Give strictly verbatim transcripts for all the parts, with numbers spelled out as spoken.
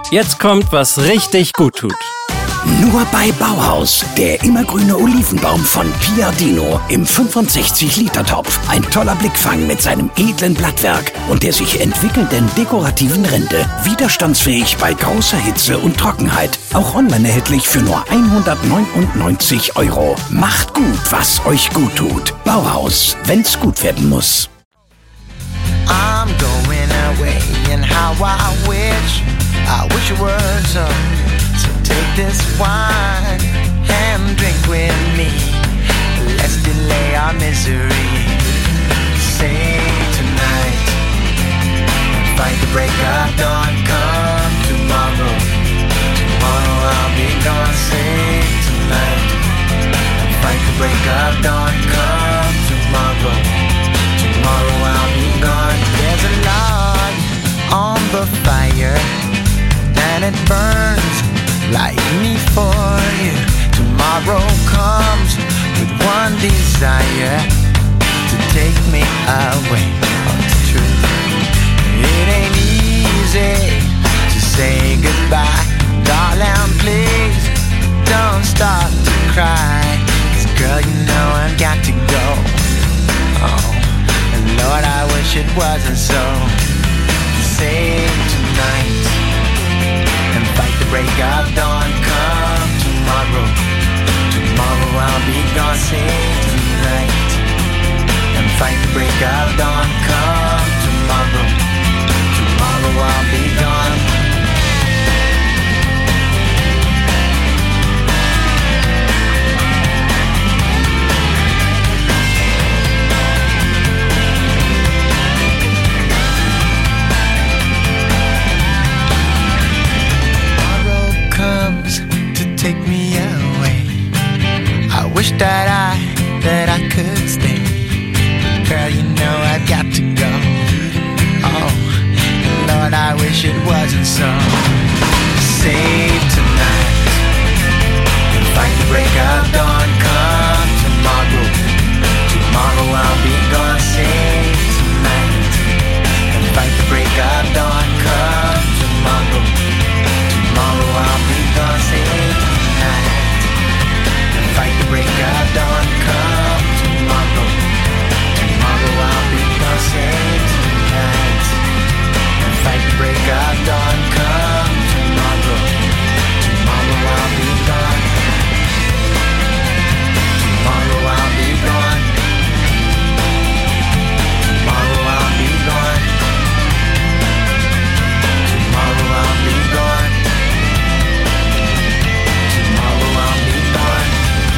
Jetzt kommt was richtig gut tut. Nur bei Bauhaus. Der immergrüne Olivenbaum von Piardino im fünfundsechzig Liter Topf. Ein toller Blickfang mit seinem edlen Blattwerk und der sich entwickelnden dekorativen Rinde. Widerstandsfähig bei großer Hitze und Trockenheit. Auch online erhältlich für nur hundertneunundneunzig Euro. Macht gut, was euch gut tut. Bauhaus, wenn's gut werden muss. I'm going away and how I wish, I wish it were so. So take this wine and drink with me. Let's delay our misery. Say tonight, fight the break of dawn. Come tomorrow, tomorrow I'll be gone. Say tonight, fight the break of dawn. Come tomorrow, tomorrow I'll be gone. There's a log on the fire and it burns like me for you. Tomorrow comes with one desire, to take me away. Oh, it's true. It ain't easy to say goodbye. Darling, please don't start to cry. 'Cause girl, you know I've got to go. Oh, and Lord, I wish it wasn't so. Save tonight and fight the break of dawn. Come tomorrow, tomorrow I'll be gone. Save tonight and fight the break of dawn. Come tomorrow, tomorrow I'll be gone. Take me away. I wish that I, that I could stay. Girl, you know I've got to go. Oh, Lord, I wish it wasn't so. Save tonight and fight the break of dawn. Come tomorrow, tomorrow I'll be gone. Save tonight and fight the break of dawn. Come tomorrow, tomorrow I'll be gone. Save fight the break of dawn. Come tomorrow, tomorrow I'll be gone. Save tonight and fight the break of dawn. Come tomorrow, tomorrow I'll be gone. Tomorrow I'll be gone. Tomorrow I'll be gone. Tomorrow I'll be gone. Tomorrow I'll be gone.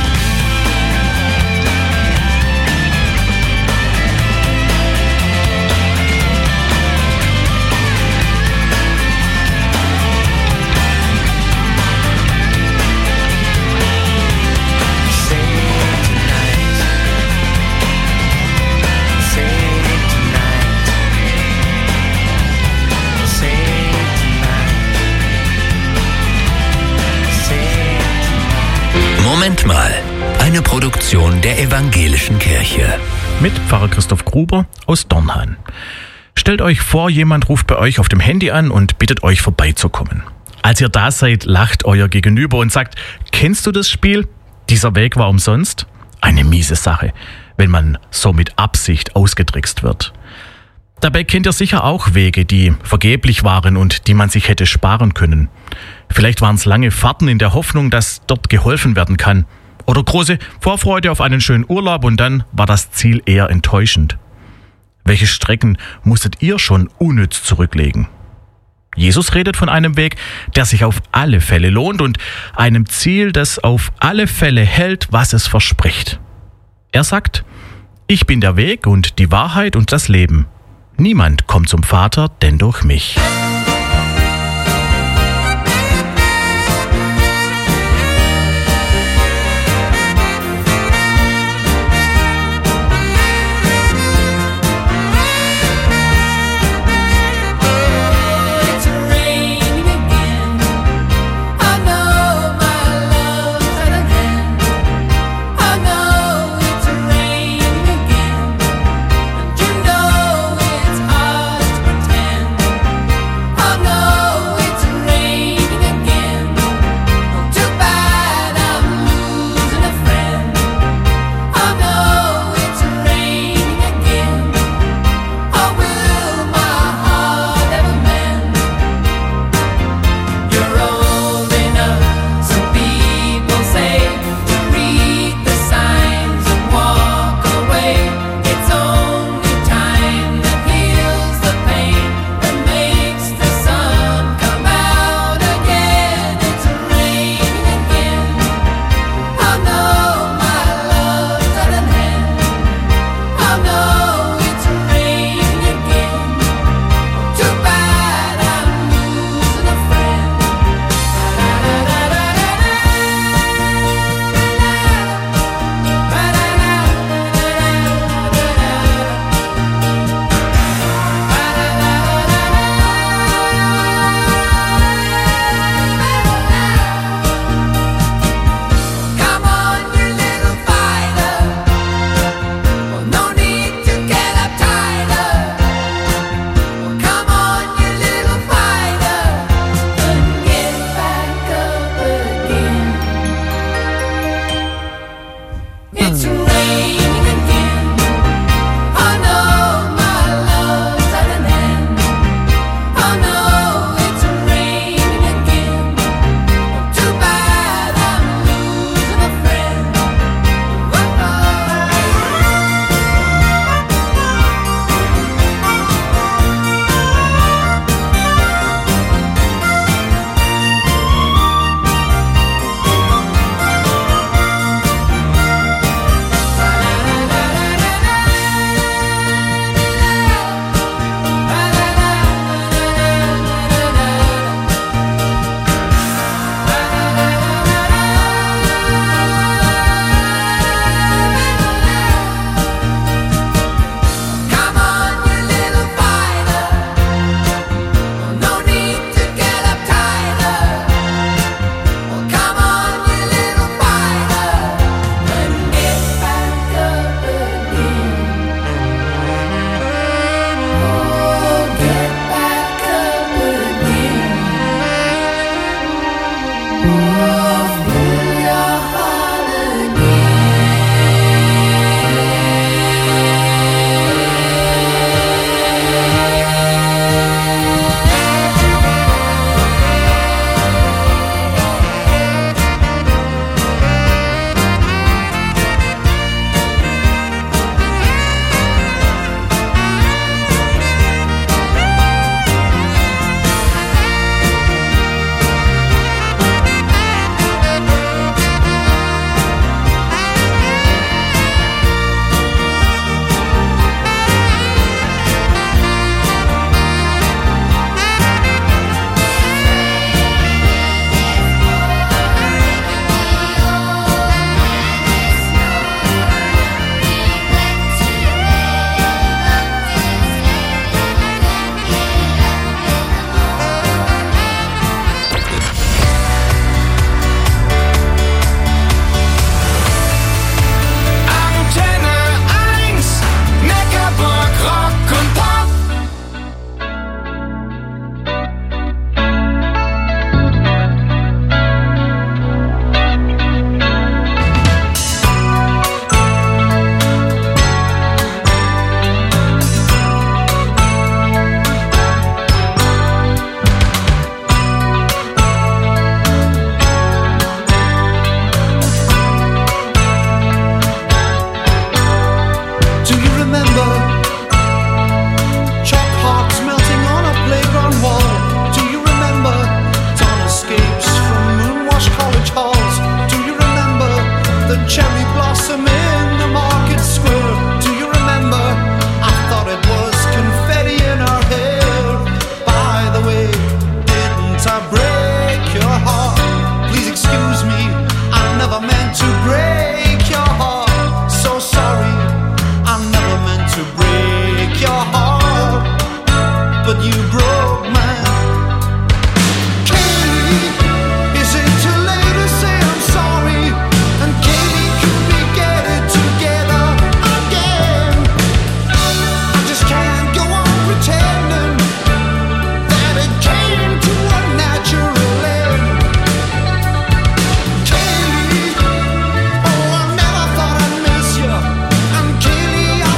Moment mal, eine Produktion der Evangelischen Kirche. Mit Pfarrer Christoph Gruber aus Dornhan. Stellt euch vor, jemand ruft bei euch auf dem Handy an und bittet euch vorbeizukommen. Als ihr da seid, lacht euer Gegenüber und sagt, kennst du das Spiel? Dieser Weg war umsonst? Eine miese Sache, wenn man so mit Absicht ausgetrickst wird. Dabei kennt ihr sicher auch Wege, die vergeblich waren und die man sich hätte sparen können. Vielleicht waren es lange Fahrten in der Hoffnung, dass dort geholfen werden kann. Oder große Vorfreude auf einen schönen Urlaub und dann war das Ziel eher enttäuschend. Welche Strecken musstet ihr schon unnütz zurücklegen? Jesus redet von einem Weg, der sich auf alle Fälle lohnt und einem Ziel, das auf alle Fälle hält, was es verspricht. Er sagt, ich bin der Weg und die Wahrheit und das Leben. Niemand kommt zum Vater, denn durch mich.